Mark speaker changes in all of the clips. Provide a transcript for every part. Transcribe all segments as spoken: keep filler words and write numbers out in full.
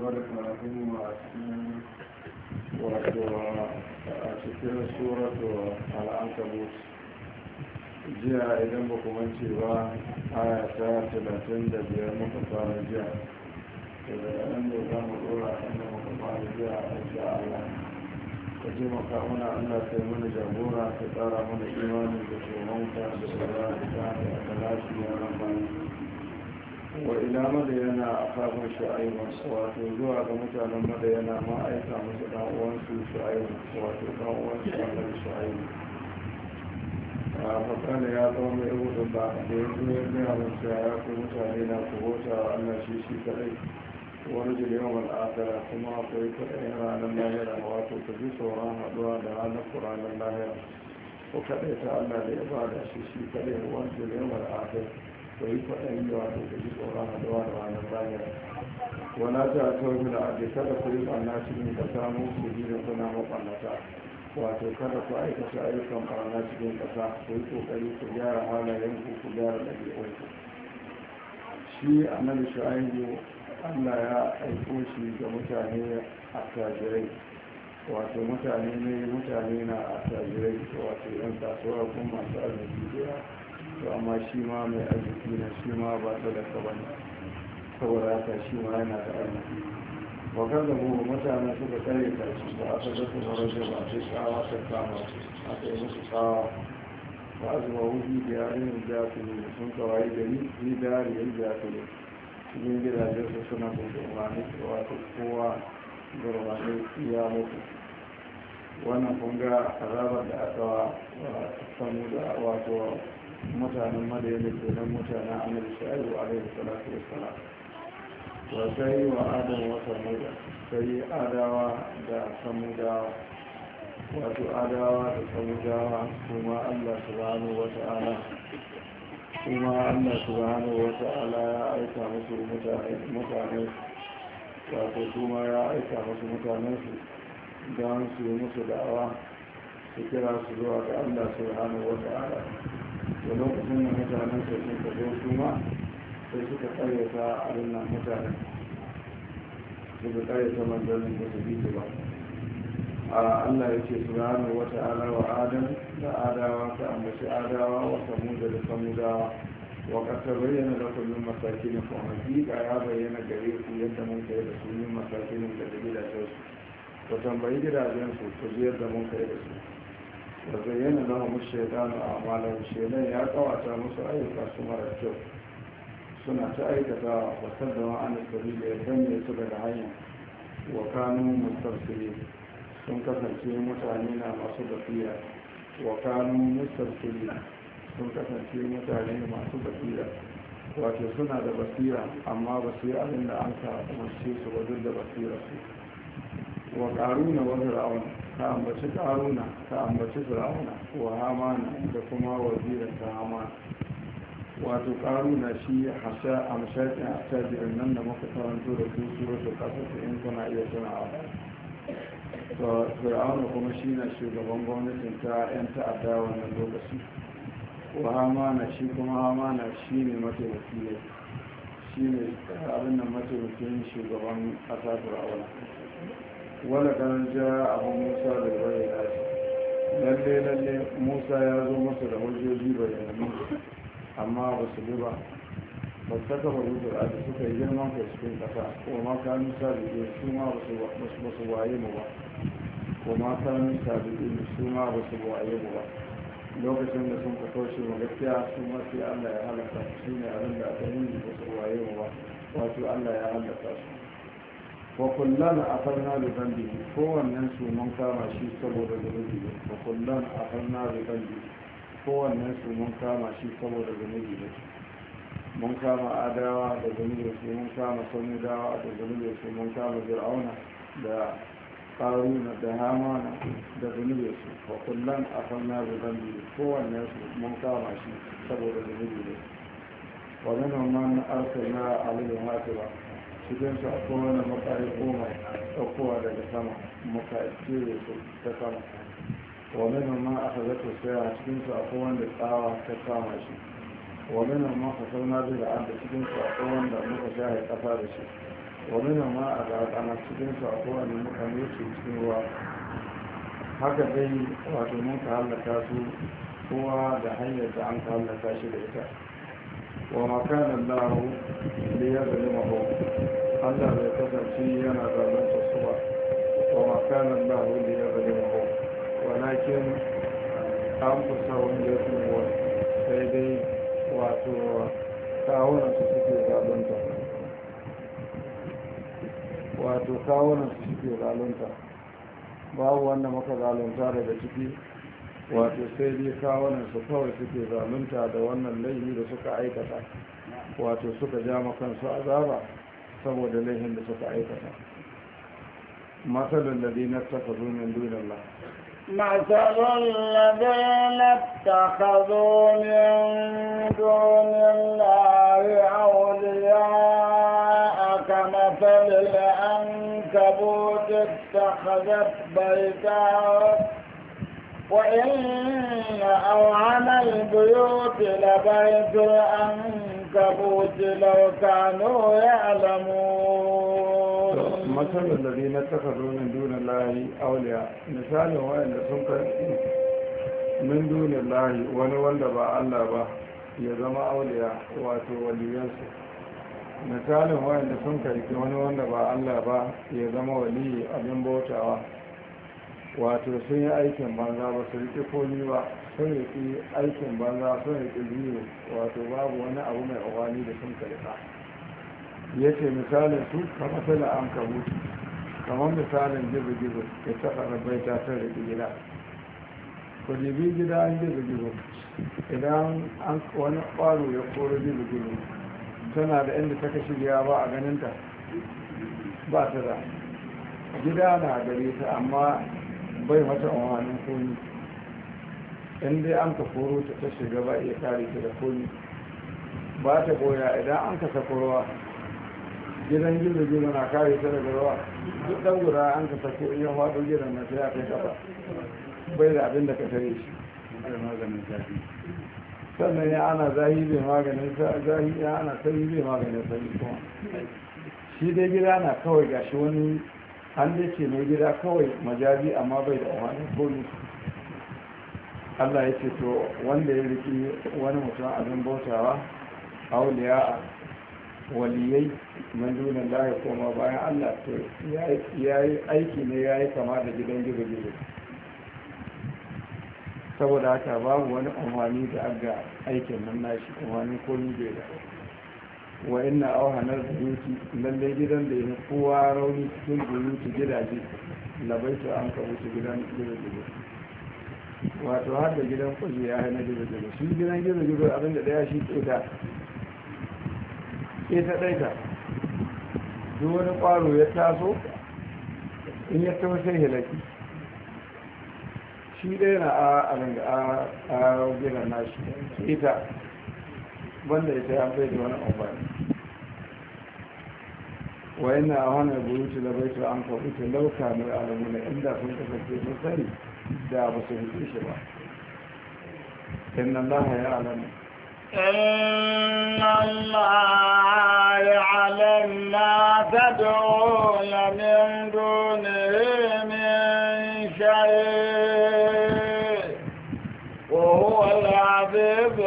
Speaker 1: gaba da karatun a cikin wato a cikin suratu al'ankabut jiya idan ba kuma ce ba aya ta talatin da biyar muka fara jiya daga nan ne za mu dora inda muka fara jiya a insha Allah ka ce maka muna Allah sai mana jagora ka tsara mana imani da tsoronka da tsara da ta da lafiya rabbana wa ila madayana a kafin shu'aibun wato zuwa ga mutanen madayana ma aika musu dan uwansu shu'aibun wato dan uwansu annabi shu'aibu a fakana ya zama mai rubutun ba da ya zo ya gaya musu ya ku mutane na ku bauta wa Allah shi shi kadai wani jirgin al'adara kuma akwai kaɗayin ranar lahira wato ku ji tsoron haɗuwa da ranar ku ranar lahira ku kaɗai ta Allah da ya ba da shi shi kadai wani jirgin al'adara ko yi kwaɗayi wato da ji tsoron haɗuwa da ranar lahira wana ta tauri da ake kada ku yi ɓanna cikin ƙasa musu ji da kuna maɓannata wato kada ku aikata ayyukan ɓarna cikin ƙasa ku yi ƙoƙari ku gyara halayenku ku gyara ɗabi'unku shi annabi shu'aibu Allah ya aiko shi ga mutane a tajirai wato mutane ne mutane na a tajirai wato yan kasuwa kuma masu arziki da to amma shi ma mai arziki na shi ma ba talaka ba ne saboda haka shi ma yana da arziki wakar da mu mutane suka tsare ta shi ba aka zafi na rage ba sai tsawa ta kama aka yi musu tsawa ba a zuwa wuhi da yarin jafili sun kawai gari ni da yariyar jafili cikin gidajen su suna gurgurwani wato kowa gurgurwani ya mutu wannan kunga azabar da aka samu da wato mutanen madayana ke nan mutanen annabi shu'aibu alaihi salatu wassalam wa sai wa adam wa samuda sai adawa da samudawa wato adawa da samudawa kuma Allah subhanahu wa ta'ala kuma Allah subhanahu wa ta'ala ya aika musu mutane wato kuma ya aika musu mutanen su don su yi musu da'awa su kira su zuwa ga Allah subhanahu wa ta'ala da lokacin da mutanen su sun ka zo su ma sai suka karyata abin nan mutane suka karyata manzannin da su bi ba a Allah ya ce subhanahu wa ta'ala wa adam da adawa ta ambaci adawa wa samuda da samudawa wa kasa bayyana da kullum masakinin kuma hakika ya bayyana gare ku yadda mun kai da su yin masakinin da da gidajen su ku tambayi gidajen su ku ji yadda mun kai da su da bayyana da mu shaitanu a amalan shaitan ya kawata musu ayyuka su mara kyau suna ta aikata wasar da ma'anar sabi da ya danne su daga hanya wa kanu mustarsili sun kasance mutane na masu basira wa kanu mustarsili sun kasance mutane masu basira wato suna da basira amma ba su yi abin da an ka umarce su ba duk da basira su wa karuna wa fir'auna ka ambaci karuna ka ambaci fir'auna wa hamana da kuma wazirin ta hamana wato karuna shi hasha amshakin attajirin nan da muka karanto da su suratul qasas in kuna iya tunawa to fir'auna kuma shi na shugaban gwamnatin ta yan ta'adda wannan lokaci wa hamana shi kuma hamana shi ne mataimaki ne shi ne abin nan mataimakin shugaban ƙasa fir'auna wala kan ja abu musa da bayyana shi lalle lalle musa ya zo masa da hujjoji bayyanannu amma ba su bi ba ba su saka bari da ake suka yi girman kai cikin ƙasa ko ma kanun sabiɗe su ma ba su waye mu ba ko ma kanun sabiɗe su ma ba su waye mu ba lokacin da sun ka kauce mu gaskiya su ma sai Allah ya halaka su ne abin da aka yi ba su waye mu ba wato Allah ya halaka su wa kullana afarna da zambi kowannen su mun kama shi saboda zunubi ne wa kullana afarna da zambi kowannen su mun kama shi saboda zunubi ne mun kama adawa da zunubi su mun kama samudawa da zunubi su mun kama fir'auna da karuna da hamana da zunubi su wa kullum a fanna da zambi kowanne su mun kama shi saboda zunubi ne wa minan man arsalna alaihi hasiba cikin su akwai wani makari goma ɗaukowa daga sama muka cire su ta sama wa minan man aka zato sai a cikin su akwai wanda tsawa ta kama shi wa minan man fasarna da da cikin su akwai wanda muka shahe ƙasa da shi wani na ma a ƙaƙana cikinsu a kowane mutane su cikin ruwa haka dai wato mun ka hallaka su kowa da hanyar da an ka hallaka shi da ita wa makanan lahu da ya zali maho allah bai kasance yana zalunta su ba wa makanan lahu da ya zali maho walakin an kusa wanda ya fi sai dai wato kawunan su suke zalunta wato kawunan su suke zalunta babu wanda muka zalunta daga ciki wato sai dai kawunan su kawai suke zalunta da wannan laifi da suka aikata wato suka ja makansu azaba saboda laifin da suka aikata matsalin da dinar ta fazo min dunin Allah
Speaker 2: مثل الذين اتخذوا من دون الله أولياء كمثل العنكبوت اتخذت بيتا وإن أوعن البيوت لبيت العنكبوت لو كانوا يعلمون
Speaker 1: مثل الذين اتخذوا من دون الله أولياء مثال وين سنك من دون الله ونولد با الله با يزما أولياء واتو وليانسو مثال وين سنك ونولد با الله با يزما ولي أبن بوتاوا wato sun yi aikin banza ba su riƙe komi ba sun riƙe aikin banza sun riƙe biyu wato babu wani abu mai awani da sun karɓa ya ce misalin su kamar sala an kabutu kamar misalin gizo-gizo ya taɓa rabai ta ta riƙe gida ku jibi gida an gizo-gizo idan an wani ƙwaro ya koro gizo-gizo tana da inda ta kashi gida ba a ganinta ba ta da gida na gare ta amma bai mata umarnin komi in dai an ka koro ta ta shiga ba iya kare ta da komi ba ta goya idan an ka sako ruwa gidan gizo-gizo na kare ta daga ruwa duk ɗan guda an ka sako iya faɗo gidan na sai ya kai kafa bai da abin da ka tare shi sannan ya ana zahi bai maganin zahi ya ana sanyi bai maganin sanyi kuma shi dai gida na kawai gashi wani an da ce mai gida kawai majazi amma bai da umarnin komi Allah ya ce to wanda ya riki wani mutum abin bautawa auliya waliyai man dunan lahi koma bayan Allah to ya yi aiki ne ya yi kama da gidan gizo-gizo saboda haka babu wani umarni da aga aikin nan nashi umarni komi bai da wa ina auhanar buyuti lallai gidan da ya kowa rauni cikin buyuti gidaje labaitu an ka wuce gidan gizo-gizo wato har da gidan kuje ya hana gizo-gizo shi gidan gizo-gizo abinda daya shi keta keta ɗaita duk wani ƙwaro ya taso in ya taho sai hilaki shi ɗaya na a gidan nashi keta banda ita ya bai da wani amfani wa yana a wani buyuti da bai an kabuta lauka mai alamu na inda sun kasance sun sani da ba su hutu shi ba inna allaha ya alamu
Speaker 2: إن الله يعلم ما تدعون من دونه من شيء وهو العزيز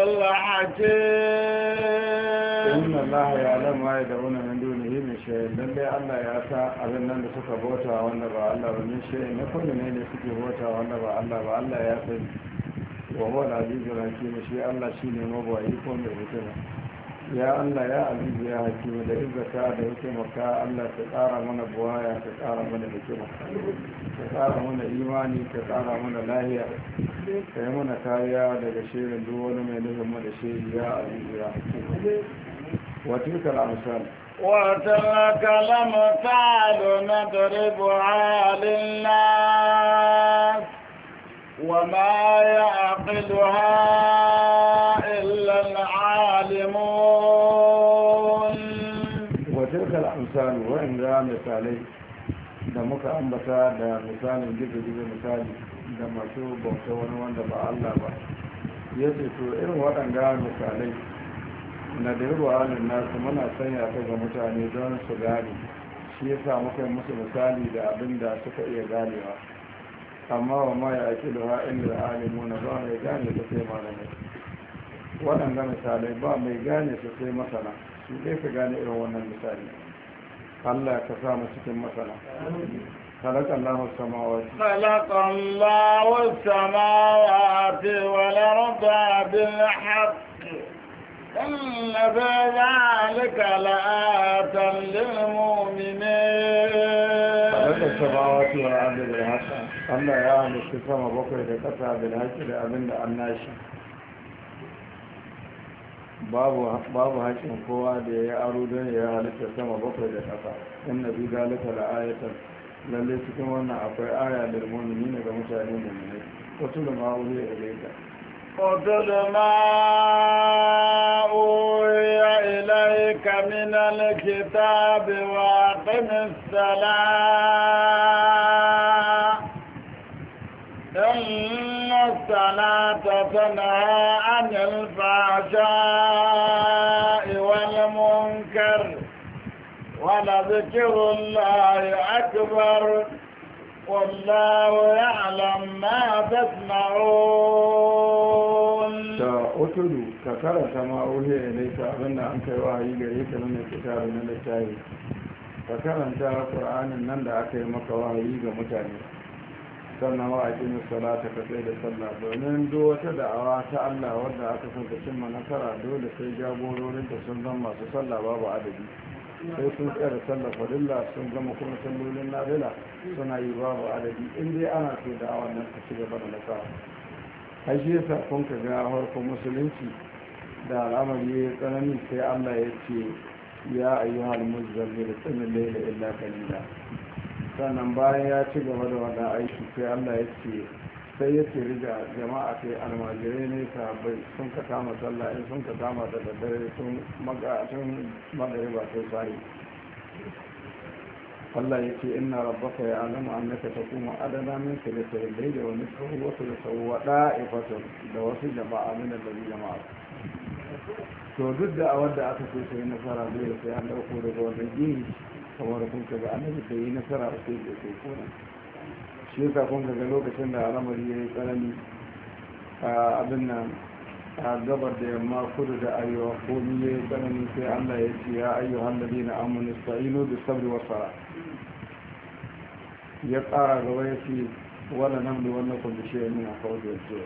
Speaker 2: الحكيم
Speaker 1: إن الله يعلم ما يدعون من دونه من شيء لله الله يعطى abin nan da suka bauta wanda ba Allah ba min shay na kullu ne da suke bauta wanda ba Allah ba Allah ya sani wa huwa al-azizul hakim shi Allah shine mabawai ko mai hikima ya Allah ya azizu ya hakim da izzaka da hikimarka Allah ka tsara mana buwaya ka tsara mana hikima ka tsara mana imani ka tsara mana lahiya ka yi mana kariya daga shirin duk wani mai nufin mu da shiri ya azizu ya hakim wa tilka al-amsal
Speaker 2: وتلك الأمثال نضربها للناس وما يعقلها إلا العالمون
Speaker 1: وتلك الأمثال وإن ذا مثالي da muka ambata da misalin gizo-gizo misali da masu bauta wani wanda ba Allah ba ya ce to irin waɗanda misalai na da yawa halin nasu muna sanya ta ga mutane don su gane shi ya sa muka yi musu misali da abin da suka iya ganewa amma wa ma ya ake da ha'in da alimu na ba mai gane su sai malamai waɗanda misalai ba mai gane su sai masana su dai ka gane irin wannan misali Allah ka sa mu cikin masana خلق الله السماوات
Speaker 2: خلق الله السماوات والأرض بالحق إن في ذلك لآية للمؤمنين
Speaker 1: خلق السماوات والأرض بالحق الله يعلم السماء بكرة لقطع بالحق لأبن الناشي babu babu haƙin kowa da ya aro don ya halitta sama bakwai da ƙasa inna bi zalika la ayatan lalle cikin wannan akwai aya da mu'mini ne ga mutane mu'mini wato da ma'uli ya ilaika
Speaker 2: وَاتْلُ مَا أُوحِيَ إِلَيْكَ مِنَ الْكِتَابِ وَأَقِمِ الصَّلَاةَ إِنَّ الصَّلَاةَ تَنْهَى عَنِ الْفَحْشَاءِ وَالْمُنكَرِ وَلَذِكْرُ اللَّهِ أَكْبَرُ وَاللَّهُ يَعْلَمُ مَا تَصْنَعُونَ.
Speaker 1: ta'utudu ka karanta ma uhe ilaika abinda an kai wahayi gare ka nuna kitabu na littafi ka karanta qur'anin nan da aka yi maka wahayi ga mutane sannan wa aqimus salata ka tsaya da sallah domin duk wata da'awa ta Allah wanda aka san ta cimma nasara dole sai jagororin ta sun zama masu sallah babu adadi sai sun tsaya da sallah farilla sun gama kuma sallolin nafila suna yi babu adadi in dai ana so da'awa nan ta ci gaba da nasara har shi yasa kun ka ga harkar musulunci da al'amari ya tsanani sai Allah ya ce ya ayyuhal muzammil qum al-layla illa qalila sannan bayan ya ci gaba da wannan aiki sai Allah ya ce sai ya ce riga jama'a sai almajirai ne sahabbai sun ka kama sallah in sun ka kama da daddare sun maga sun magariba sai sai Allah ya ce inna rabbaka ya'lamu annaka taqumu adana min thalathati al-layli wa nisfahu wa thuluthahu wa da'ifatun da wasu jama'a min alladhi jama'a to duk da awar da aka so sai nasara dole sai an dauko daga wannan gini kamar kun ka ga annabi da yi nasara sai da sai kona shi yasa kun ga lokacin da al'amari ya yi tsanani a abin nan a gabar da yamma kudu da arewa komi ya yi tsanani sai Allah ya ce ya ayyuhan ladina amanu ista'inu bis sabri was sala ya tsara gaba ya ce wala nan da wannan kun bishe yana kawai da yake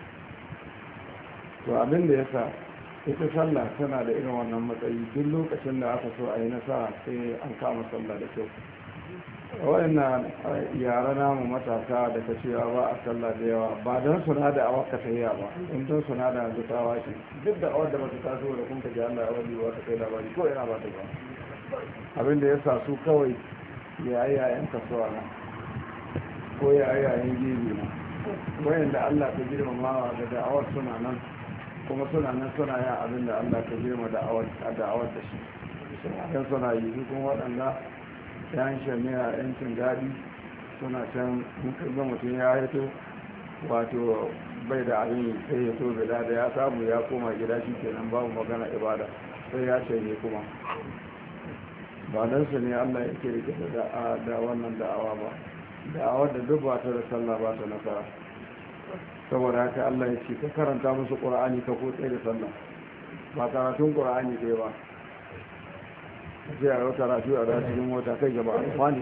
Speaker 1: to abin da yasa ita sallah tana da irin wannan matsayi duk lokacin da aka so a yi nasara sai an kama sallah da kyau waɗannan yara namu matasa da ka cewa ba a sallah da yawa ba don suna da awa ka tayya ba in don suna da yanzu ta wace duk da awar da ba ta taso da kun ka ji Allah ya wani ba ta kai labari ko yana ba ta ba abin da ya sa su kawai ya yi yayan kasuwa na ko ya yi yayan gebe na wayanda Allah ta girmamawa da da'awar suna nan kuma suna nan suna yin abin da Allah ta girma da'awar da shi yan suna yi kuma waɗanda yan shamiya yancin daɗi suna can ga mutum ya haito wato bai da abin sai ya so bida da ya samu ya koma gida shi kenan babu magana ibada sai ya shanye kuma ba don su ne Allah yake rike da da wannan da'awa ba da'awar da duk ba ta da sallah ba ta nasara saboda haka Allah ya ce ka karanta musu ƙur'ani ka ko tsaye da sallah ba karatun ƙur'ani ɗaya ba sai a rauta rafi a da cikin mota kai gaba a kwani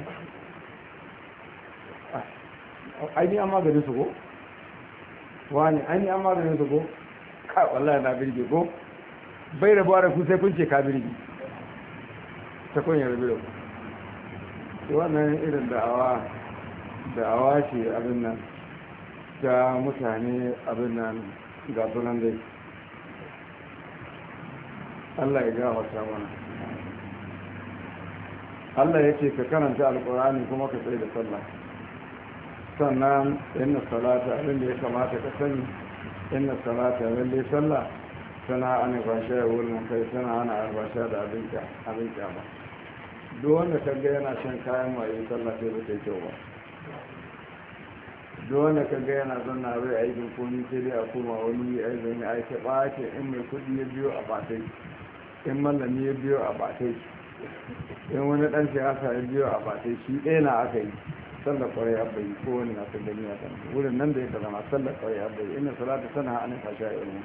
Speaker 1: aini an maganin su ko? wani aini an maganin su ko? kai wallahi na birge ko? bai rabuwa da ku sai kun ce ka birge ta kun yi rabu da ku wannan irin da'awa da'awa ce abin nan ta mutane abin nan ga sunan dai Allah ya gafarta mana Allah ya ce ka karanta alkurani kuma ka tsaye da sallah sannan inna salata abin da ya kamata ka sani inna salata lalle sallah tana ana basha ya wurin kai tana ana albasha da abin kyama duk wanda ka ga yana shan kayan maye sallah sai ba ta kyau ba duk wanda ka ga yana zanna bai aikin komi sai dai a koma wani aikin ya aiki ɓace in mai kudi ya biyo a batai in mallami ya biyo a batai in wani ɗan siyasa ya biyo a batai shi ɗaya na aka yi sallar kwarai abbai ko wani na sun gani a kan wurin nan da ya zama sallar kwarai abbai inna salata tana hannun fasha a irin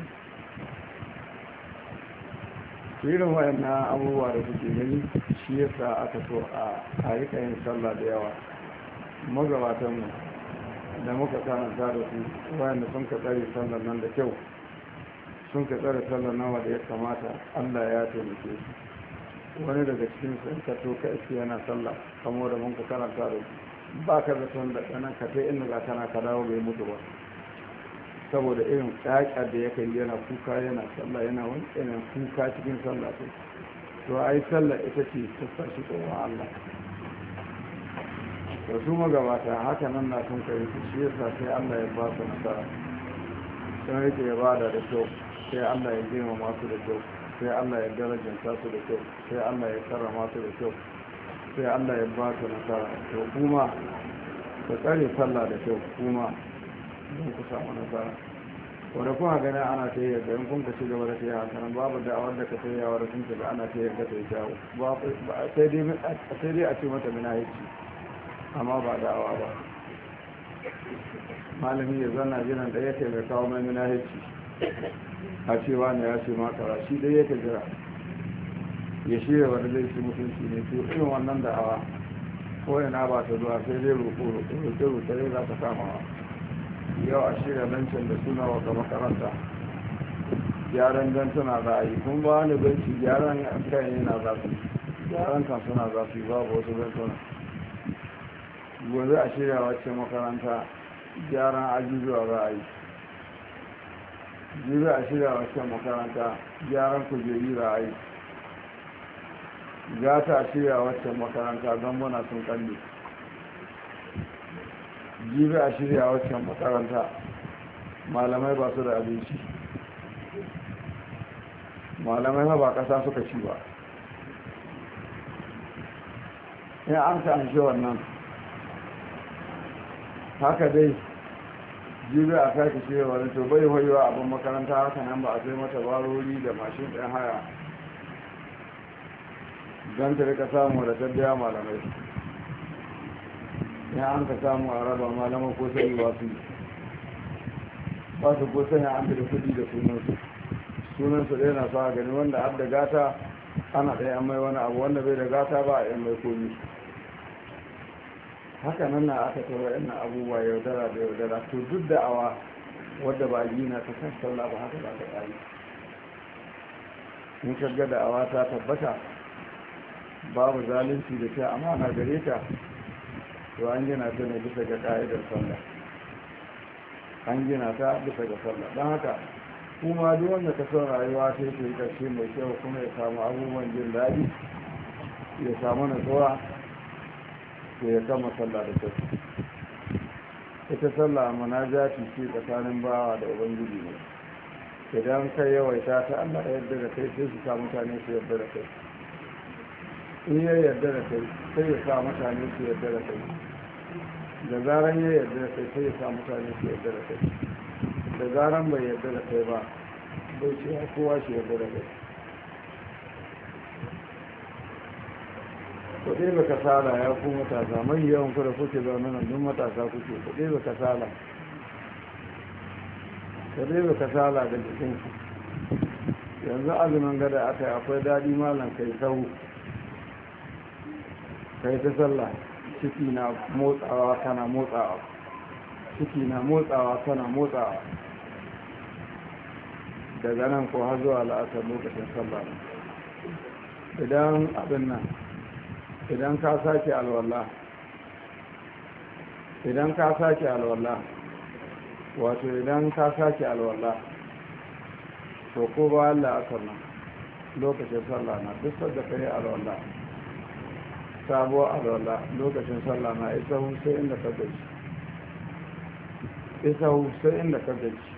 Speaker 1: irin wayannan abubuwa da kuke gani shi yasa aka so a rika yin sallah da yawa magabatanmu da muka karanta da su wayanda sun ka tsare sallar nan da kyau sun ka tsare sallar nan wanda ya kamata Allah ya taimake su wani daga cikin sun ka to ka iske yana sallah kamar da mun ka karanta da su ba ka da son da ɗanan ka ta inda za kana ka dawo bai mutu ba saboda irin ƙaƙa da ya kai yana kuka yana sallah yana wani irin kuka cikin sallah sai to ai sallah ita ce ta sashi tsoron Allah da su magabata haka nan na sun kai su shi yasa sai Allah ya ba su nasara sun rike ya bada da kyau sai Allah ya girma masu da kyau sai Allah ya darajanta su da kyau sai Allah ya karrama su da kyau sai Allah ya ba su nasara to kuma ku tsare sallah da kyau kuma don ku samu nasara wadda kuma gani ana ta yi yadda in kun ka ci gaba da ta yi hankalin babu da'awar da ka ta yi yawar sun ga ana ta yadda ta yi jawo sai dai a ce mata mina haici amma ba da'awa ba malami ya zanna jiran da yake mai kawo mai mina haici a cewa ne ya ce makara shi dai yake jira ya shirya wanda zai ci mutunci ne to irin wannan da'awa ko yana ba ta zuwa sai dai roƙo roƙo roƙo roƙo za ta kamawa yau a shirya lancin da suna wata makaranta gyaran gantuna za a yi kun ba wani banci gyaran kan yana za su gyaran kan suna za su yi babu wasu gantuna gobe a shirya wacce makaranta gyaran ajujuwa za a yi jibi a shirya wacce makaranta gyaran kujeri za a yi gata a shirya wacce makaranta don muna sun kalli jibi a shirya waccan makaranta malamai ba su da abinci malamai ba kasa suka ci ba in an ka an shi wannan haka dai jibi a sake shirya wani to bai hoyewa abin makaranta haka nan ba a sai mata barori da mashin ɗin haya don ta rika samu da tabbiya malamai ya an ka samu a raba malama ko sai ba su ba su ko sai an da kudi da sunansu sunansu ɗaya na sa gani wanda har da gata ana ɗaya an mai wani abu wanda bai da gata ba a yan mai komi haka nan na aka taura yana abubuwa yaudara da yaudara to duk da awa wadda ba gina ta kan sallah ba haka ba ta ƙari in ka ga da awa ta tabbata babu zalunci da ta amana gare ta to an gina ta ne bisa ga ƙa'idar sallah an gina ta bisa ga sallah don haka kuma duk wanda ka son rayuwa ta yi ƙarshe mai kyau kuma ya samu abubuwan jin daɗi ya samu natsuwa to ya kama sallah da kyau ita sallah munajati ce tsakanin bawa da ubangiji ne idan kai yawaita ta Allah ya yarda da kai sai su sa mutane su yarda da kai in ya yarda da kai sai ya sa mutane su yarda da kai da zaran ya yarda da kai sai ya sa mutane su yarda da kai da zaran bai yarda da kai ba bai ce ya kowa shi yarda da kai ku ɗebe kasala ya ku matasa mai yawan ku da kuke zaune nan duk matasa kuke ku ɗebe kasala ku ɗebe kasala da jikinku yanzu azumin gada aka yi akwai daɗi malam kai sau kai ta sallah ciki na motsawa kana motsawa ciki na motsawa kana motsawa daga nan ko har zuwa la'asar lokacin sallah idan abin nan idan ka sake alwallah idan ka sake alwallah wato idan ka sake alwallah to ko ba Allah asar nan lokacin sallah na duk sadda ka yi alwallah sabuwar alwallah lokacin sallah na isa sai inda ka gaji isa sai inda ka gaji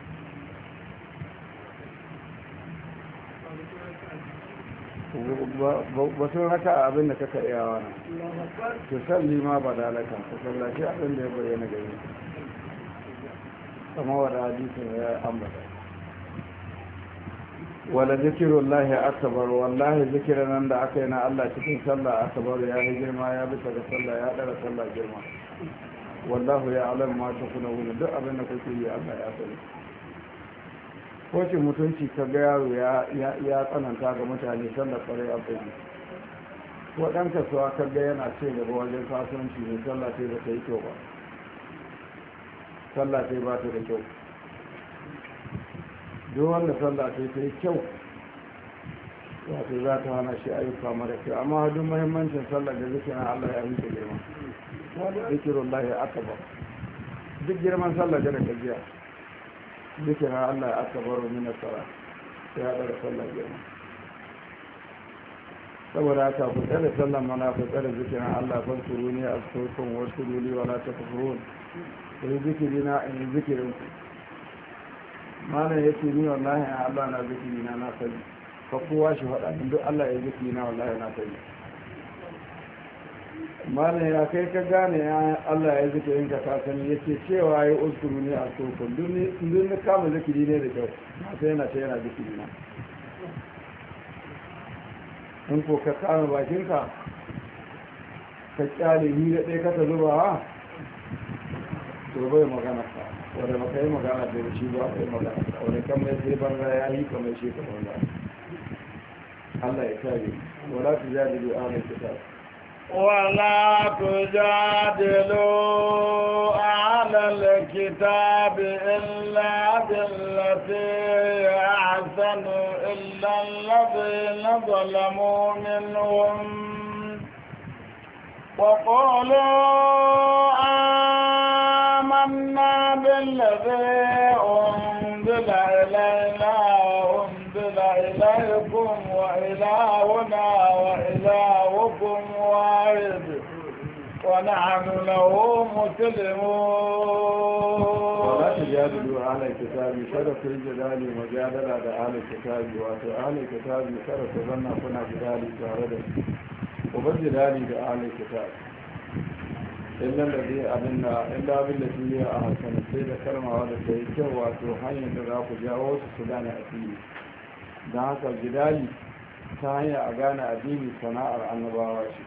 Speaker 1: ba sun raka abin da kaka iyawa na to salli ma ba dalaka ka sallaci abin da ya bayyana gari kama wadda hadisun ya ambata wala zikirullahi akbar wallahi zikirin nan da aka yi na Allah cikin sallah akbar ya yi girma ya bisa ga sallah ya dara sallah girma wallahu ya alam ma takunun duk abin da kuke yi Allah ya sani ko ce mutunci ka ga yaro ya tsananta ga mutane sallar kwarai a tsaye ko ɗan kasuwa ka ga yana ce gaba wajen kasuwanci ne sallah ce ba ta yi kyau ba sallah ce ba ta da kyau duk wanda sallah ce ta yi kyau wato za ta hana shi ayyuka mara kyau amma duk muhimmancin sallah da zikirin Allah ya rike girma zikirun lahi akbar duk girman sallah da gajiya zikirin Allah akbar min as-salat sai ya dara sallah girma saboda haka ku tsare sallan mana ku tsare zikirin Allah ban suru ne a sokon wasu ruli wala ta kufurun ku yi zikiri na in zikirin ku mana ya ce ni wallahi Allah na zikiri na na sani ka kowa shi faɗa duk Allah ya zikiri na wallahi na sani mana ya kai ka gane ya Allah ya zikirin ka ka sani ya ce cewa ya uskuru ne a sokon duk na kama zikiri ne da kyau masu yana ce yana zikiri na in ko ka kama bakinka ka kyale ni da ɗaya kata zuba ha to bai magana ka wadda baka yi magana da shi ba ka yi magana ka wadda kan mai sai banza ya yi kamar shi ka banza Allah ya kare wala tu jadilu ahlul kitab
Speaker 2: ولا تجادلوا أهل الكتاب إلا بالتي أحسن إلا الذين ظلموا منهم وقولوا آمنا بالذي أنزل إلينا وأنزل إليكم وإلهنا وإلهكم واحد ونحن له مسلمون.
Speaker 1: ولا تجادلوا أهل الكتاب شرف الجدال مجادلة أهل الكتاب وأهل أهل الكتاب شرف ظن كنا جدالي جارده وبالجدالي بأهل الكتاب إلا الذي أبنا إلا بالتي هي أحسن سيدة كلمة هذا الشيء وتوحي تراك جاوز السودان أتيه da haka jidali ta hanyar a gane addini sana'ar annabawa shi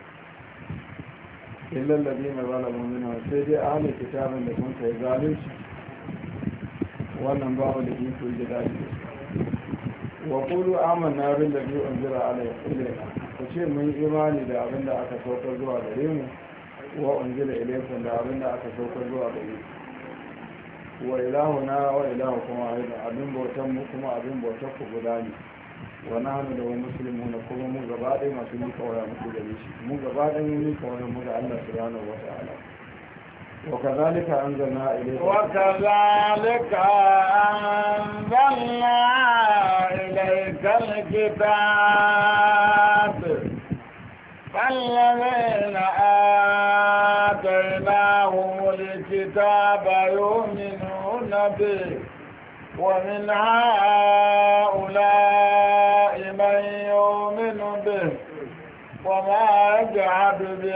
Speaker 1: illal ladina zalamu minhum sai dai ahli kitabin da sun kai zalunci wannan babu da iko jidali wa qulu amanna billazi unzila ilayna ku ce mun imani da abin da aka saukar zuwa gare mu wa unzila ilaykum da abin da aka saukar zuwa gare ku wa ilahuna wa ilahukum aidan abin bautan mu kuma abin bautar ku guda ne wa nahnu lahu muslimuna kuma mu gaba ɗaya masu ni kawai muku gare shi mu gaba ɗaya mun ni kawai mu ga Allah subhanahu wa ta'ala wa kadhalika anzalna ilayka
Speaker 2: wa kadhalika anzalna ilayka al-kitab فالذين آتيناهم الكتاب يؤمنون به ومن هؤلاء من يؤمن به وما يجحد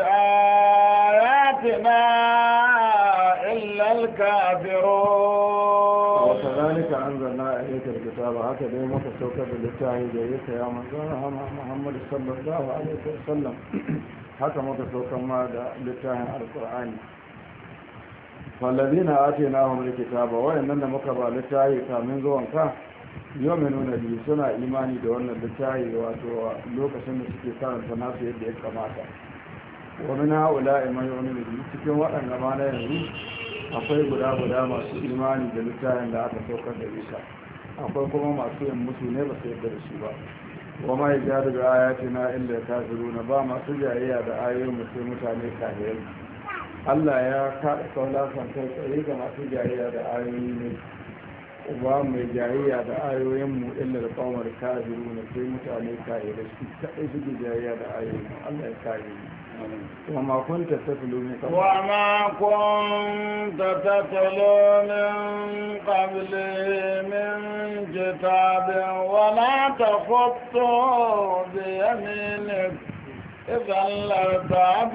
Speaker 2: بآياتنا إلا الكافرون.
Speaker 1: وكذلك أنزلنا إليك الكتاب هكذا متسوكة بالتاهي جيسا يا منزلها محمد صلى الله عليه وسلم haka muka saukan ma da littafin alkur'ani fallazi na ake na hamar kitaba wayannan da muka ba littafi kamin zuwanka yau mai nuna biyu suna imani da wannan littafi wato lokacin da suke karanta nasu yadda ya kamata wani na haula imani wani biyu cikin waɗanda ma na yanzu akwai guda guda masu imani da littafin da aka saukar da isa akwai kuma masu yin musu ne ba su yadda da shi ba وما يجاد بآياتنا إلا كافرون با ما سجايا da ayoyin sai mutane kafirai Allah ya kada kaula san kai tsaye ga masu jayayya da ayoyi ne uba mai jayayya da ayoyin mu illa da qawmar kafiruna sai mutane kafirai su kadai suke jayayya da ayoyin Allah ya kare وما كنت تتلو من قبل
Speaker 2: وما كنت تتلو من قبل من كتاب ولا تخطه بيمينك إذا لارتاب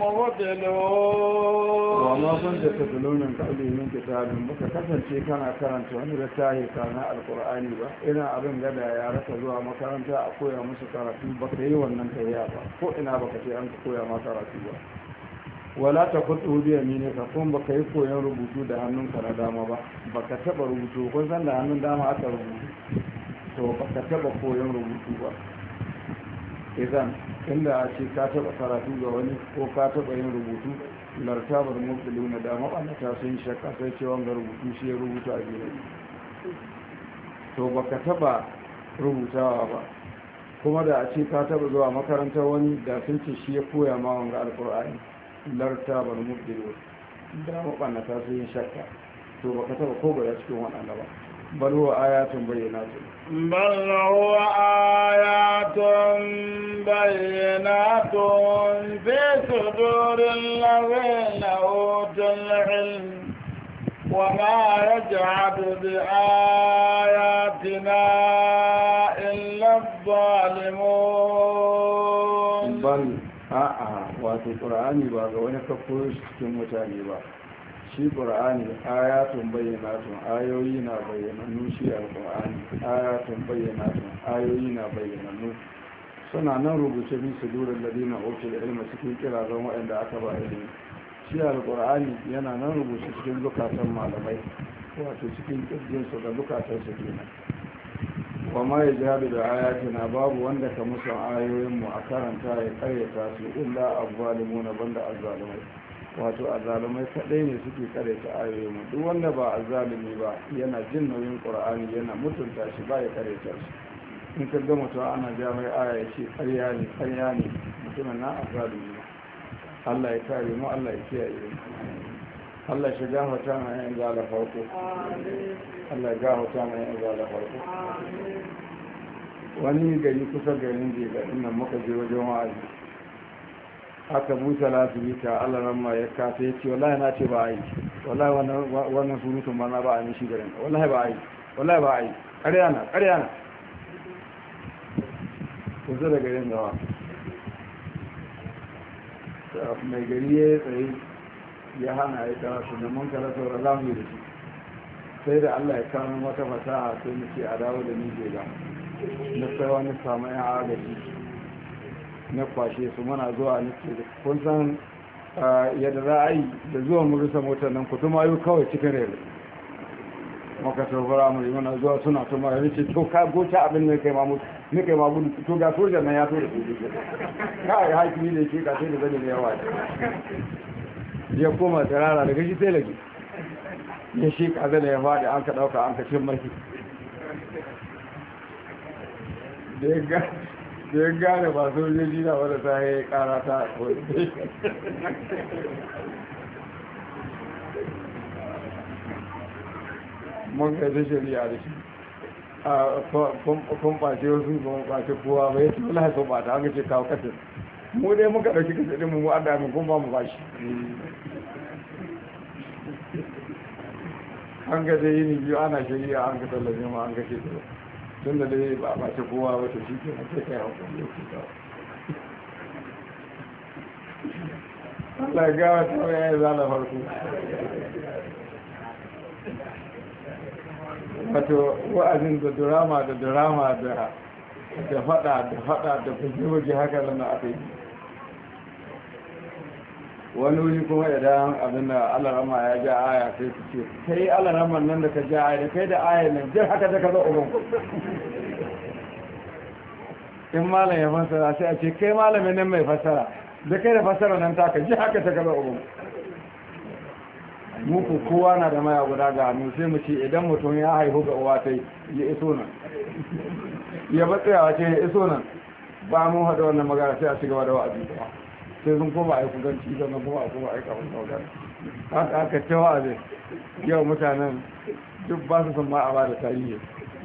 Speaker 2: المبطلون
Speaker 1: وما كنت تتلو من قبله من كتاب baka kasance kana karanta wani littafi kana alqur'ani ba ina abin gada ya raka zuwa makaranta a koya musu karatu baka yi wannan tafiya ba ko ina baka ce an koya ma karatu ba wala ta kudu bi yaminika kun baka yi koyon rubutu da hannunka na dama ba baka taba rubutu kun san da hannun dama aka rubutu to baka taba koyon rubutu ba idan inda a ce ka taba karatu ga wani ko ka taba yin rubutu lartabar mubtilu na dama ɓannata sun shakka sai ce wanga rubutu shi ya rubuta a biyu to baka taba rubutawa ba kuma da a ce ka taba zuwa makarantar wani da sun ce shi ya koya ma wanga alkur'ani lartabar mubtilu da mabannata sun yi shakka to baka taba ko ga cikin waɗanda ba bal huwa ayatun bayyinatun
Speaker 2: بل هو آيات بينات في صدور الذين أوتوا العلم وما يجعد بآياتنا إلا الظالمون
Speaker 1: بل a'a wato qur'ani ba ga wani kafo cikin mutane ba shi qur'ani ayatun bayyanatun ayoyi na bayyanannu shi alqur'ani ayatun bayyanatun ayoyi na bayyanannu suna nan rubuce bi sudurin ladina utul ilma cikin kirazan waɗanda aka ba ilimi shi alqur'ani yana nan rubuce cikin zukatan malamai wato cikin kirjin su da zukatan su kenan kuma ya jihadu da ayatina babu wanda ka musu ayoyinmu a karanta ya karyata su illa azzalimuna banda azzalimai wato azzalumai kadai ne suke karyata ayoyinmu duk wanda ba azzalumi ba yana jin nauyin qur'ani yana mutunta shi ba ya karyata shi in ka ga mutum ana ja mai aya ya ce karya ne karya ne mutumin na azzalumi ba Allah ya kare mu Allah ya kiyaye mu Allah shi gafarta mai yan zala farko Allah ya gafarta mai yan zala farko wani gari kusa garin jega innan muka je wajen wa'azi aka busa lasibita Allah nan ma ya kasa ya ce wallahi na ce ba a yi wallahi wannan surutun ma na ba a yi shi garin wallahi ba a yi wallahi ba a yi ƙarya na ƙarya na kusa da garin gawa mai gari ya yi tsaye ya hana ya kawo su da mun kara saura zamu da shi sai da Allah ya kawo wata fasaha sai mu ce a dawo da ni jega na sai wani samu yan agaji na kwashe su muna zuwa nake da kun san yadda za a yi da zuwa mu rusa motar nan ku tumayo kawai cikin rere maka tofara mu muna zuwa suna tumayo ne ce to ka goce abin ne kai ma mutu ne kai ma gudu to ga sojan nan ya to da su kai hakimi da ke ka sai da zane da yawa ya koma tarara daga shi sai lagi ya shi ka zane ya faɗi an ka ɗauka an ka cin marki da ya gane ba sojoji na wadda ta yi kara ta mun kai ta shari'a da shi a kun ɓace wasu kun ɓace kowa bai ce wala sun ɓata an ce kawo kasir mu dai muka ɗauki kasir ɗin mu an damin kun ba mu bashi an ga dai yini biyu ana shari'a an ga tallafi ma an ga ce tun da dai ba a ce kowa wata shi ke na kai yawon kwallo ke kawo Allah ya gawa ta waya ya zana farko wato wa'azin da drama da drama da da fada da fada da fuji-fuji haka da aka yi wani wuri kuma idan abin da alarama ya ja aya sai su ce kai alaraman nan da ka ja aya da kai da aya nan jin haka ta kaza uban in malam ya fassara sai a ce kai malamin nan mai fassara da kai da fassara nan taka ji haka ta kaza uban muku kowa na da maya guda ga hannu sai mu ce idan mutum ya haihu ga uwa ta ya iso nan ya batsayawa ce ya iso nan ba mun haɗa wannan magana sai a ci gaba da wa'azi kuma sai sun koma aiki ganci sannan kuma a kuma aika wani magana haka aka ce wa'azi yau mutanen duk ba su san ma a ba da tarihi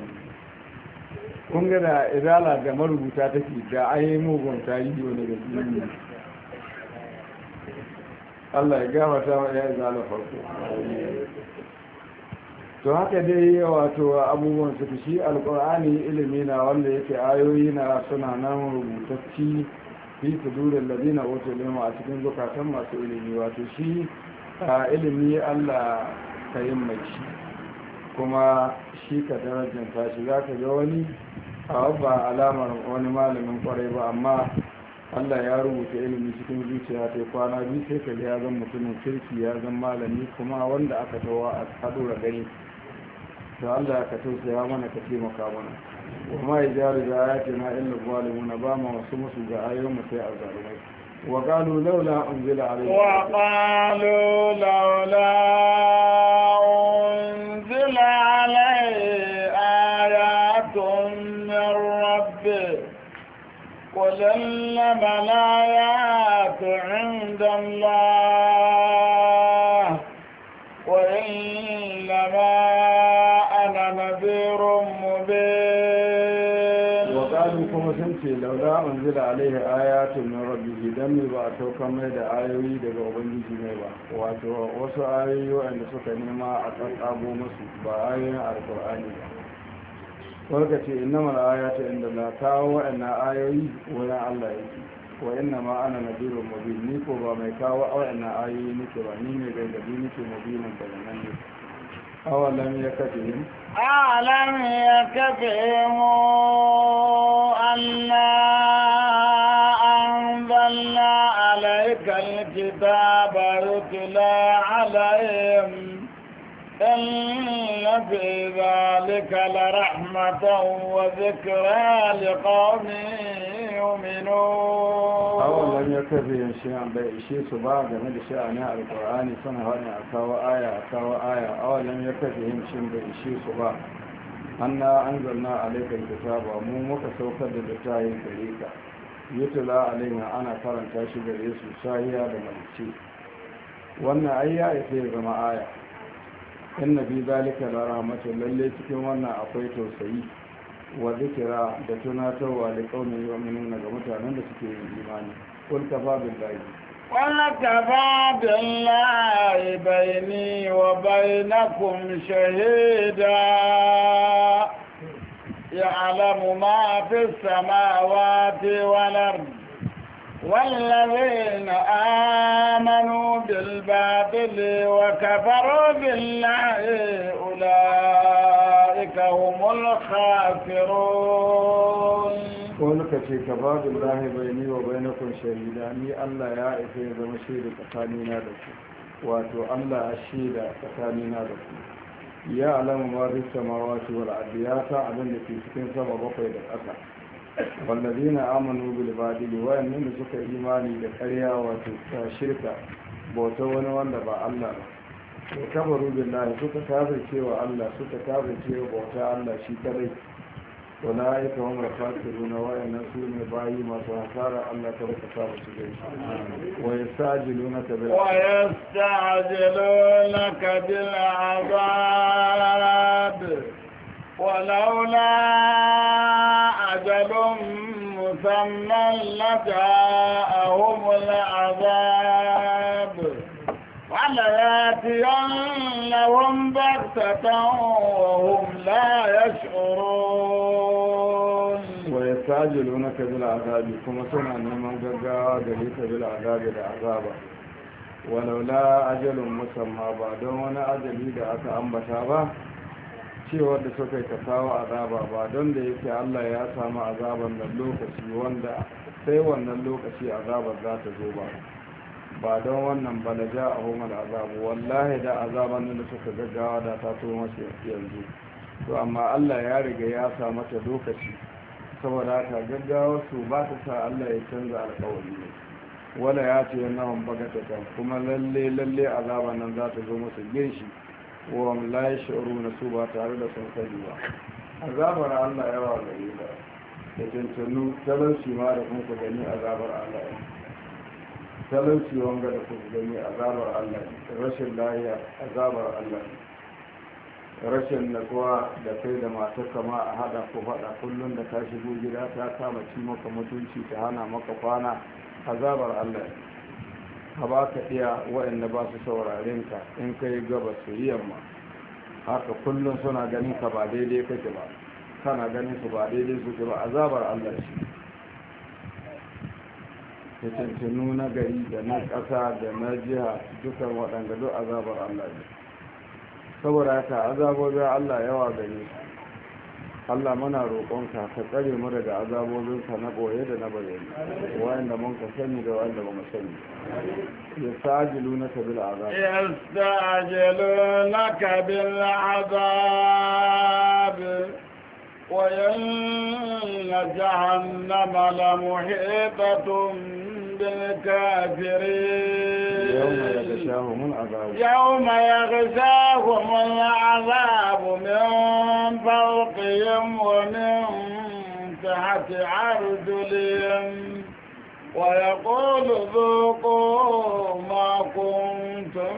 Speaker 1: kun ga da izala da marubuta take da an yi mugun tarihi wani da su Allah ya gafata wa ya izala farko to haka dai wato abubuwan su shi alkur'ani ilimi na wanda yake ayoyi na suna nan rubutacci fi sudurin ladina utul ilma a cikin zukatan masu ilimi wato shi a ilimi Allah ka yin mai shi kuma shi ka darajanta shi za ka ga wani a ba alamar wani malamin kwarai ba amma Allah ya rubuta ilimi cikin zuciya ta kwana biyu sai ka ya zan mutumin kirki ya zan malami kuma wanda aka tawa a haɗura gani da Allah ka tausaya mana ka taimaka mana wa ma ya jari da ayati na illa zalimuna ba ma wasu musu ga ayoyin mu sai azzalumai wa qalu laula unzila alayhi
Speaker 2: wa qalu laula unzila alayhi ayatun min rabbih قل إنما الآيات عند الله وإنما أنا نذير مبين
Speaker 1: وقالوا كما سنتي لولا أنزل عليه آيات من ربه دمي بأتو كما يدى آيوي دقى أبنجي ميبا وأتو آيوي وأن سكني ما أتقابوا مسلم بآيوي على القرآن warka ce innamar ayatu inda la kawo wa'annan ayoyi wurin Allah yake wa inna ma ana nadirun mubin ni ko ba mai kawo wa'annan ayoyi nake ba ni ne gargadi nake mubinin daga nan ne awalam ya kafihim
Speaker 2: alam ya kafihim anna anzalna alayka alkitaba yutla alayhim إن في ذلك لرحمة وذكرى لقوم يؤمنون
Speaker 1: أولا لم يكفي شيئا بإشي سباع جميل شأناء القرآن سنة هنا أكاو آية أكاو آية أولا لم يكفيهم شيئا بإشي سباع أنا أنزلنا عليك الكتاب ومومك سوكد لتاهي كريكا يتلى علينا أنا كرن تاشي بريسو شاهية لمالكي وأن أيها إثير كما آية inna fi zalika la rahmatun lalle cikin wannan akwai tausayi wa zikira da tunatarwa da kaunin yu'minuna ga mutanen da suke yin imani qul kafa billahi
Speaker 2: qul kafa billahi bayni wa bainakum shahida ya'lamu ma fis samawati wal ardi والذين آمنوا بالباطل وكفروا بالله أولئك هم الخاسرون
Speaker 1: قول كشي كفى بالله بيني وبينكم شهيداني الله يا إخي زم شهيد تكانينا لكم واتو الله الشهيد تكانينا لكم يعلم ما في السماوات والأرض يا تعلم في سكن سما بقية الأسى والذين آمنوا بالباطل وأنهم سكا إيماني لكريا وشركة بوتون وندبا الله وكفروا بالله سكا كافر شيء الله سكا كافر شيء بوتا الله شيكري أولئك هم الخاسرون وأن سون باي ما سهكار الله تبارك كافر شيء ويستعجلونك بالعذاب
Speaker 2: ويستعجلونك بالعذاب ولولا أجل مسمى لجاءهم العذاب ولياتينهم بغتة وهم لا يشعرون
Speaker 1: ويستعجلونك بالعذاب كما سنة من غغاوة غريك بالعذاب العذاب ولولا أجل مسمى بعدون أجل إذا أتى أنبتا cewar da suka yi ta kawo azaba ba don da yake Allah ya samu azaban nan lokaci wanda sai wannan lokaci azabar za ta zo ba ba don wannan ba da ja a homar azabu wallahi da azaban nan da suka gaggawa da ta to masu yanzu to amma Allah ya riga ya sa mata lokaci saboda haka gaggawa su ba ta sa Allah ya canza alkawari ne wala ya ce yana bagata kuma lalle lalle azaban nan za ta zo masu ginshi wa la yash'uruna su ba tare da sun sani ba azabar Allah yawa gare da da tantanu talauci ma da kun ku gani azabar Allah talauci wanga da kun gani azabar Allah rashin lafiya azabar Allah rashin natsuwa da kai da matar kama a hada ku fada kullum da ka shigo gida ta kama ci maka mutunci ta hana maka kwana azabar Allah ka ba ka iya waɗanda ba su sauraren ka in ka yi gaba su yi yamma haka kullum suna ganin ka ba daidai kake ba kana ganin su ba daidai suke ba azabar Allah shi fitintunu na gari da na ƙasa da na jiha dukan waɗanda duk azabar Allah ne saboda haka azabobin Allah yawa gare su Allah muna roƙonka ka tsare mu daga azabobinka na ɓoye da na bayyana wa'anda mun ka sani da wa'anda ba mu sani ya sajilu na bil azab
Speaker 2: yasta'jilunaka bil azab wa inna jahannama la muhitatun بالكافرين
Speaker 1: يوم يغشاهم العذاب
Speaker 2: يوم يغشاهم العذاب من فوقهم ومن تحت أرجلهم ويقول ذوقوا ما كنتم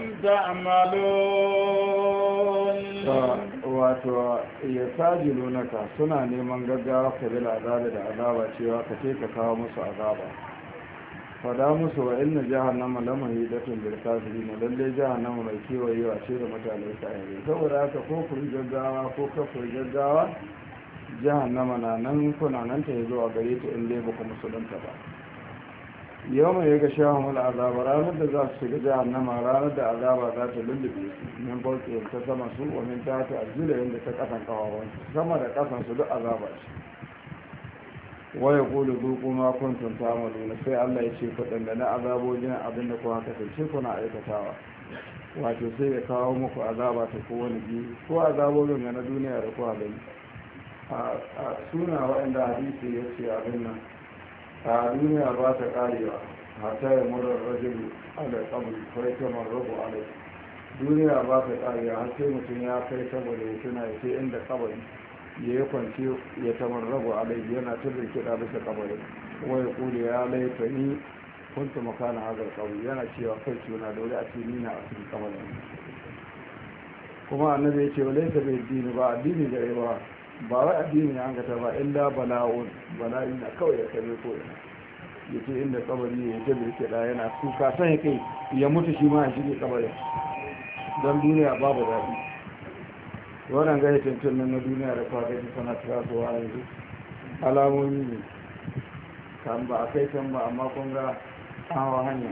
Speaker 2: تعملون
Speaker 1: wato ya sajilu naka suna neman gaggawa ka bil azabi da azaba cewa ka ce ka kawo musu azaba fada musu wa inna jahannama la mahidatun bil kafirin lalle jahannama mai kewayewa ce da mutane kafirai saboda haka ko ku gaggawa ko ka ku gaggawa jahannama na nan kuna nan ta zo a gare ta in dai ba ku musulunta ba yau mai yaga shahun azaba ranar da za su shiga jahannama ranar da azaba za ta lullube su min bauki ta sama su wa min ta ta arzula yadda ta kasan kawawan sama da kasan su duk azaba ce waya kulu zuku ma kuntum ta'maluna sai Allah ya ce kudin da na azabojin abinda ku haka tace kuna aikatawa wato sai ya kawo muku azaba ta kowane biyu ko azabojin na duniya da ku gani a suna waɗanda hadisi ya ce abin nan a duniya ba ta karewa hatta ya murar rajulu ala qabr fa yatamarrabu alai duniya ba ta karewa har sai mutum ya kai saboda ya tuna ya ce inda kabari ya yi kwanci ya tamarrabu alai yana turbin kiɗa bisa kabari wai kuli ya laifa ni kuntu makana hazar kabari yana cewa kai suna da wuri a ce nina a cikin kabarin kuma annabi ya ce wa laifa bai dini ba addini gare ba ba wai addini ya hankata ba illa bala'un bala'i na kawai ya kare ko yana ya ce inda kabari ya yi turbin kiɗa yana kuka san ya kai ya mutu shi ma ya shige kabarin don duniya babu daɗi wannan gaya tuntun nan na duniya da kwagani sana tasowa a yanzu alamomi ne kan ba a kai can ba amma kun ga hawa hanya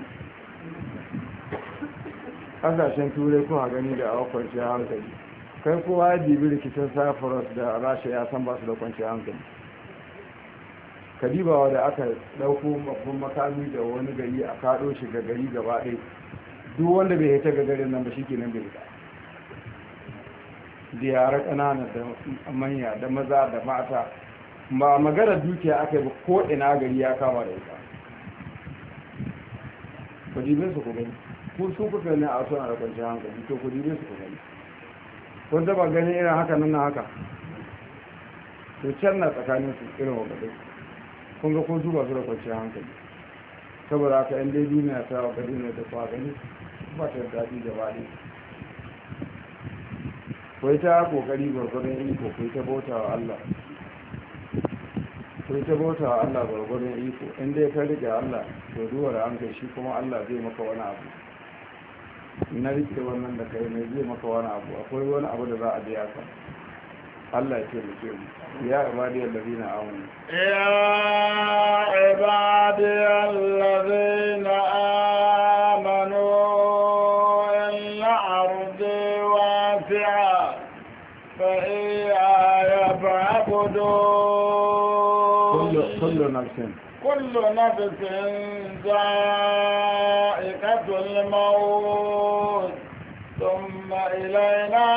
Speaker 1: ƙasashen turai kuma gani da awa kwanciyar hankali kai kowa ya dibi rikicin cyprus da rasha ya san ba su da kwanciyar hankali kadibawa da aka ɗauko babban makami da wani gari a kaɗo shi ga gari gaba ɗaya duk wanda bai hita ga garin nan ba shi kenan bai hita da yara ƙanana da manya da maza da mata ba magana dukiya aka yi ba ko ina gari ya kama da ita ku dibe su ku gani ku su kuka ne a suna da kwanciyar hankali to ku dibe su ku gani kun taba gani irin haka nan na haka to can na tsakanin su irin wakadai kun ga kun zuba su da kwanciyar hankali saboda haka yan dai duniya ta wakadi ne da kwa gani ba ta daɗi da baɗi kai ta kokari gwargwadon iko kai ta bauta wa Allah kai ta bauta wa Allah gwargwadon iko inda ya kai rike Allah to duwar an kai shi kuma Allah zai maka wani abu na rike wannan da kai mai zai maka wani abu akwai wani abu da za a biya ka Allah ya ce da ke ya ibadi allazina amanu
Speaker 2: ya ibadi allazina amanu inna ardi wasi'a فإياي فاعبدون
Speaker 1: كل نفس
Speaker 2: كل نفس ذائقة الموت ثم إلينا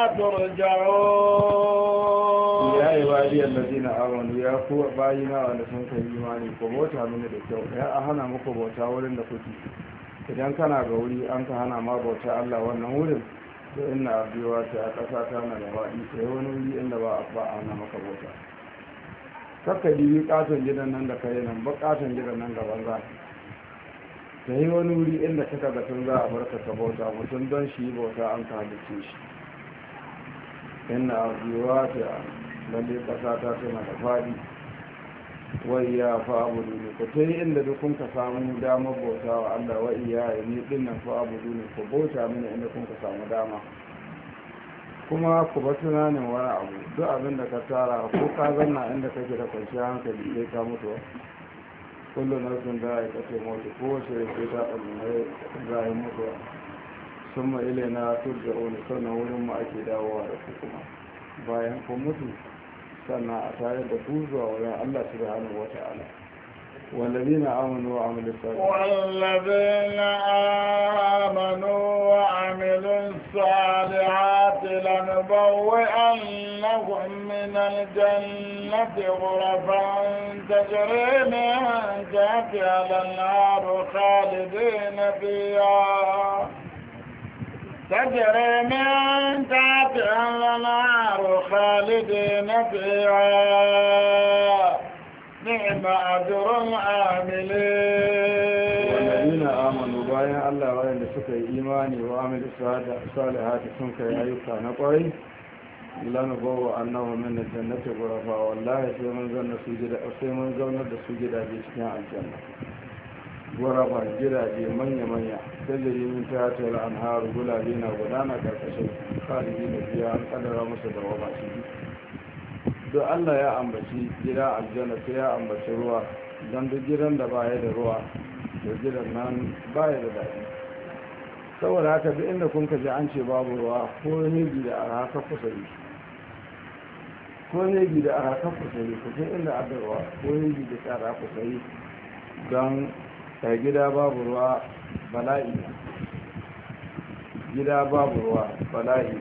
Speaker 2: ترجعون
Speaker 1: يا عبادي الذين آمنوا يا قوة باينا ونسان كيماني كبوتا من الكو يا أهنا مكبوتا ولن نكتي idan kana ga wuri an ka hana ma bauta Allah wannan wurin to ina abiyuwa ta a ƙasa ta na gaba sai wani wuri inda ba a ba ana maka bauta kakka dibi katon gidan nan da kai nan ba katon gidan nan gaban za ta yi wani wuri inda kaka zaton za a barka ka bauta mutum don shi bauta an ka halice shi ina abiyuwa ta lalle ƙasa ta tana da faɗi wai ya fa abudu ne ku ta yi inda duk kun ka samu damar bauta wa Allah wa iya ya ni din nan fa abudu ne ku bauta mini inda kun ka samu dama kuma ku ba tunanin wani abu duk abin da ka tara ko ka zanna inda kake da kwanciyar hankali sai ka mutu kullu nafsin da ya kace mutu ko sai sai ta ɗan zai mutuwa sun ma ilaina turja'un sannan wurin mu ake dawowa da ku kuma bayan kun mutu sannan a tare da ku zuwa wurin Allah subhanahu wata'ala والذين آمنوا وعملوا الصالحات
Speaker 2: والذين آمنوا وعملوا الصالحات لنبوئنهم من الجنة غرفا تجري من تحتها الأنهار خالدين فيها تجري من تحتها الأنهار خالدين فيها نعم أجر العاملين
Speaker 1: والذين آمنوا بايا الله وين سكي إيماني وعمل الصالحات سنك أيوكا نقري لنبوء أنه من الجنة غرفا والله سيمن ظن سجد سيمن ظن سجد بإسكان الجنة غرفا جدا من يمن تجري من تحتها الأنهار غلابين ودانا كركشين خالدين فيها قدر مسد وباشي duk Allah ya ambaci gida aljanna sai ya ambaci ruwa don duk gidan da baya da ruwa da gidan nan baya da daɗi saboda haka duk inda kun kaji an ce babu ruwa ko negi da arha ka kusa yi ko negi da arha ka kusa yi kusa inda aka ruwa ko negi da tsara kusa yi don a gida babu ruwa bala'i gida babu ruwa bala'i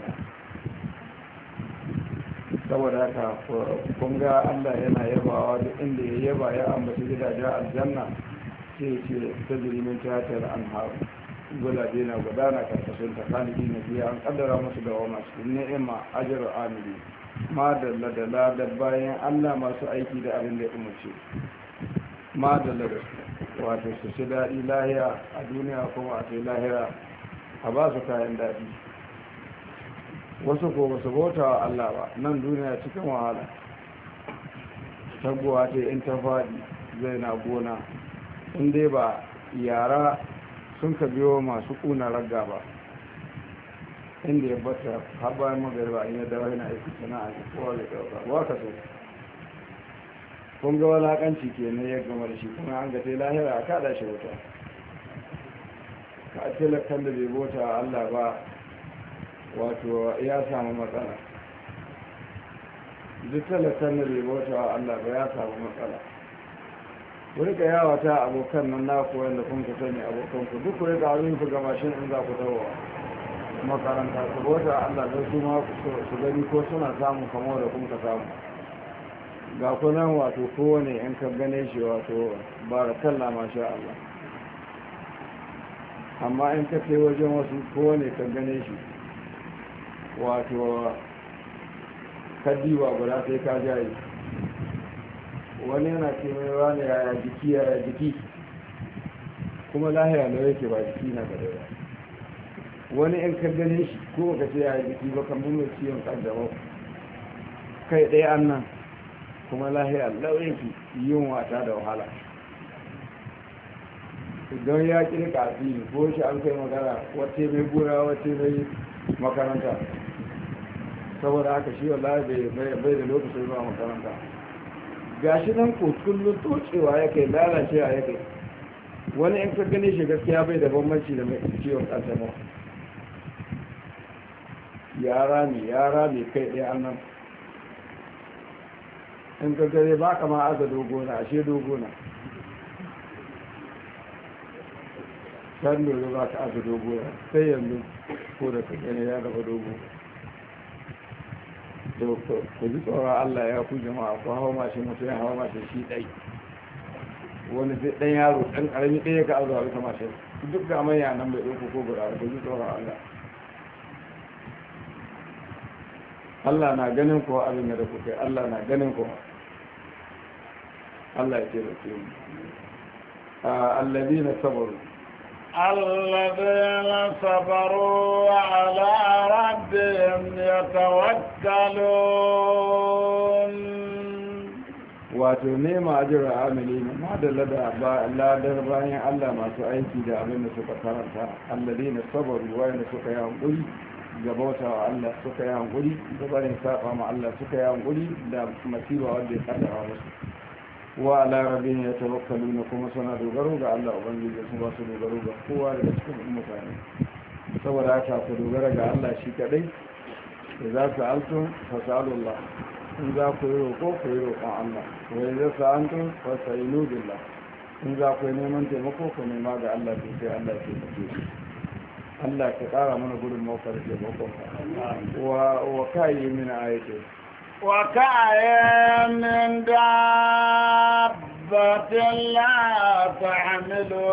Speaker 1: saboda haka kun ga Allah yana yabawa duk inda ya yaba ya ambaci gidajen aljanna sai ce ta jirimin tiyatar an haru gulabe na gudana karkashin ta khalidi na biya an kaddara musu da wama cikin ni'ima ajiyar amiri ma da ladala da bayan Allah masu aiki da abin da ya umarce ma da ladala wato su ci daɗi lahiya a duniya kuma a ce lahira a ba su kayan daɗi wasu ko ba su bauta wa Allah ba nan duniya cikin wahala tabbuwa ta in ta faɗi zai na gona in dai ba yara sun ka biyo masu ƙuna ragga ba inda ya bata har bayan magariba in yadda wani aiki sana'a ne kowa zai ɗauka wa ka so kun ga walaƙanci ke ne ya gama da shi kuma an ga sai lahira a kaɗa shi wuta ka a tilakan da bai bauta wa Allah ba wato ya samu matsala duk talatar da bai bauta wa Allah ba ya samu matsala wani ka yawa ta abokan nan na koyon da kun ka sani abokanku duk ku rika abin ku ga mashin in za ku tawowa makaranta su bauta wa Allah don su ma su gani ko suna samun kamo da kun ka samu ga kunan wato kowane in ka gane shi wato barakalla masha Allah amma in ka kai wajen wasu kowane ka gane shi wato kaddiwa guda sai ka jayi wani yana ce mai wani yaya jiki yaya jiki kuma lahiya na yake ba jiki na gada ba wani in ka gane shi ko ka ce yaya jiki ba kamar mai ciwon kanjamau kai ɗaya an nan kuma lahiya lauyanki yin wata da wahala don ya kirka asiri ko shi an kai magana wace mai gura wace mai makaranta saboda haka shi wallahi bai da lokacin zuwa makaranta ga shi nan ko kullum tocewa ya kai lalacewa ya kai wani in ka gane shi gaskiya bai da bambanci da mai ciwon kanjamau yara ne yara ne kai ɗaya annan in ka gare ba ka ma aza dogona ashe dogona can dole ba ka aza dogona sai yanzu ko da ka gane ya gaba dogo to ku ji tsoron Allah ya ku jama'a ku hawa mashin mutu ya hawa mashin shi ɗai wani sai ɗan yaro ɗan ƙarami ɗaya ka azuwa bisa mashin duk da manya nan bai ɗauko ko guda ku ji tsoron Allah Allah na ganin kowa abin da ku kai Allah na ganin kowa Allah ya ce da ke mu alladina sabaru
Speaker 2: الذين صبروا على ربهم يتوكلون
Speaker 1: wato nema ajiyar amini ma da ladar bayan Allah masu aiki da abin da suka karanta alladina sabaru wayanda suka yi hankuri ga bauta wa Allah suka yi hankuri da barin saba ma Allah suka yi hankuri da masiba wanda ya kaddara musu wa ala rabbihim yatawakkaluna kuma suna dogaro ga Allah ubangiji su ba su dogaro ga kowa daga cikin mutane saboda haka ku dogara ga Allah shi kadai da za su altun fasalullah in za ku yi roƙo ku yi roƙon Allah wai za su antun fasailu billah in za ku yi neman taimako ku nema ga Allah to sai Allah ya taimake shi Allah ka ƙara mana gudun mawakar taimakon wa wa kayi min ayati
Speaker 2: wa kayi min dabbatin la ta'milu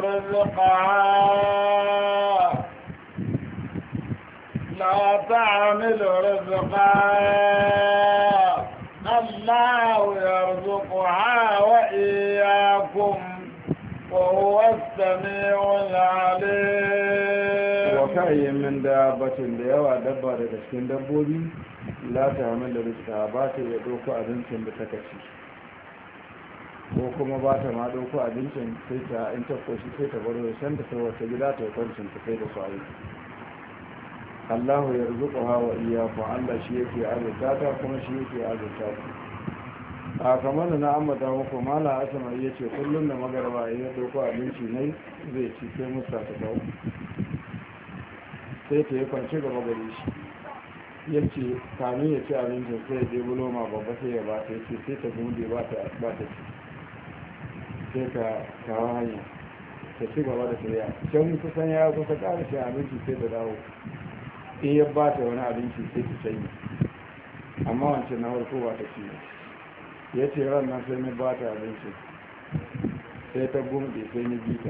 Speaker 2: rizqaha لا تعمل رزقها الله يرزقها وإياكم وهو السميع العليم
Speaker 1: وكأي من دابة ليوا دبا daga cikin dabbobi la ta'mal rizqa ba ta ya dauko abincin da take ci ko kuma ba ta ma dauko abincin sai ta in ta koshi sai ta baro san ta sai wata gida ta kwancin ta sai da su ayi Allahu ya rizuƙuha wa iyyakum Allah shi yake azurta ta kuma shi yake azurta ku a kamar da na ambata muku mala asama ya ce kullum da magarba ya dauko abinci ne zai ci sai musa ta kawo sai ta yi kwanci gaba gare shi ya ce kamin ya ci abincin sai ya ɗebi loma babba sai ya ba ta ya ce sai ta gude ba ta ci sai ka kawo hanya ta ci gaba da tafiya can kusan ya kusa ƙara shi abinci sai ta dawo in ya ba ta wani abinci sai ta sanyi amma wancan na farko ba ta ci ya ce ran nan sai na ba ta abinci sai ta gumɗe sai na bita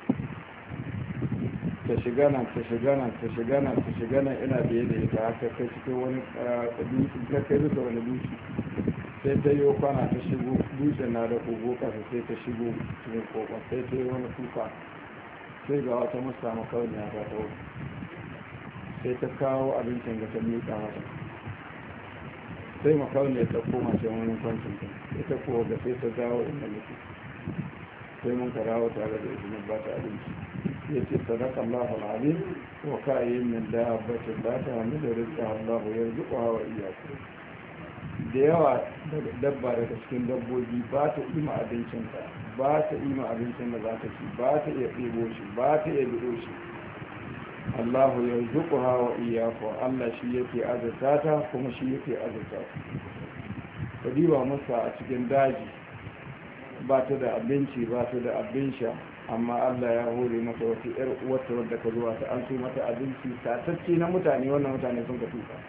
Speaker 1: ta shiga nan ta shiga nan ta shiga nan ta shiga nan ina biye da ita haka kai cikin wani dutse ta kai bisa wani dutse sai ta yi kwana ta shigo dutse na da kogo kasa sai ta shigo cikin kogon sai ta yi wani kuka sai ga wata musa makauniya ta ta wuce sai ta kawo abincin da ta miƙa mata sai makauniyar ta koma ce wani kwancin ta ita kuwa ga sai ta dawo inda muke sai mun ka dawo tare da izinin ba ta abinci ya ce sadaka Allah al'azim wa ka'ayyin min dabbatin la ta'milu rizqa Allah yarzuquha wa iyyakum da yawa dabba daga cikin dabbobi ba ta ima abincinta ba ta ima abincin da za ta ci ba ta iya ɗebo shi ba ta iya bido shi Allahu ya zuku hawa iyakwa Allah shi yake azurta ta kuma shi yake azurta ta diba masa a cikin daji ba ta da abinci ba ta da abin sha amma Allah ya hore mata wata yar uwarta wadda ka zuwa ta an su mata abinci tatacce na mutane wannan mutane sun ka tuka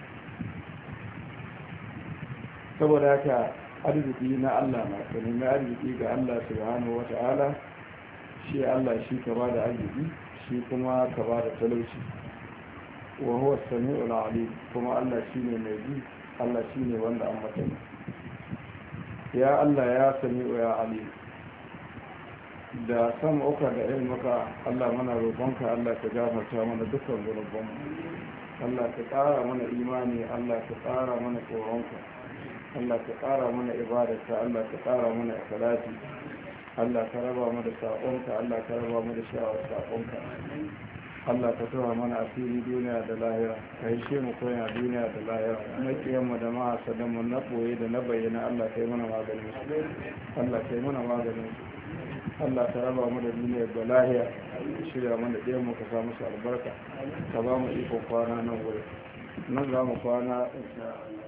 Speaker 1: saboda haka arziki na Allah na ka nemi arziki ga Allah subhanahu wata'ala shi Allah shi ka ba da arziki shi kuma ka ba da talauci wa huwa sami'ul alim kuma Allah shine mai bi Allah shine wanda an mata ya Allah ya sami'u ya alim da sama uka da ilmuka Allah mana roƙonka Allah ka gafarta mana dukkan zunubanmu Allah ka ƙara mana imani Allah ka ƙara mana tsoronka Allah ka ƙara mana ibadarka Allah ka ƙara mana ikhlasi Allah ka raba mu da saƙonka Allah ka raba mu da sha'awar saƙonka Allah ka tura mana asiri duniya da lahira ka yi shi mu koya duniya da lahira makiyanmu da mahasadanmu na ɓoye da na bayyana Allah ka yi mana maganin su Allah ka yi mana maganin su Allah ka raba mu da duniya da lahira shirya mana ɗayan mu ka sa musu albarka ka ba mu ikon kwana nan wuri nan za mu kwana insha Allah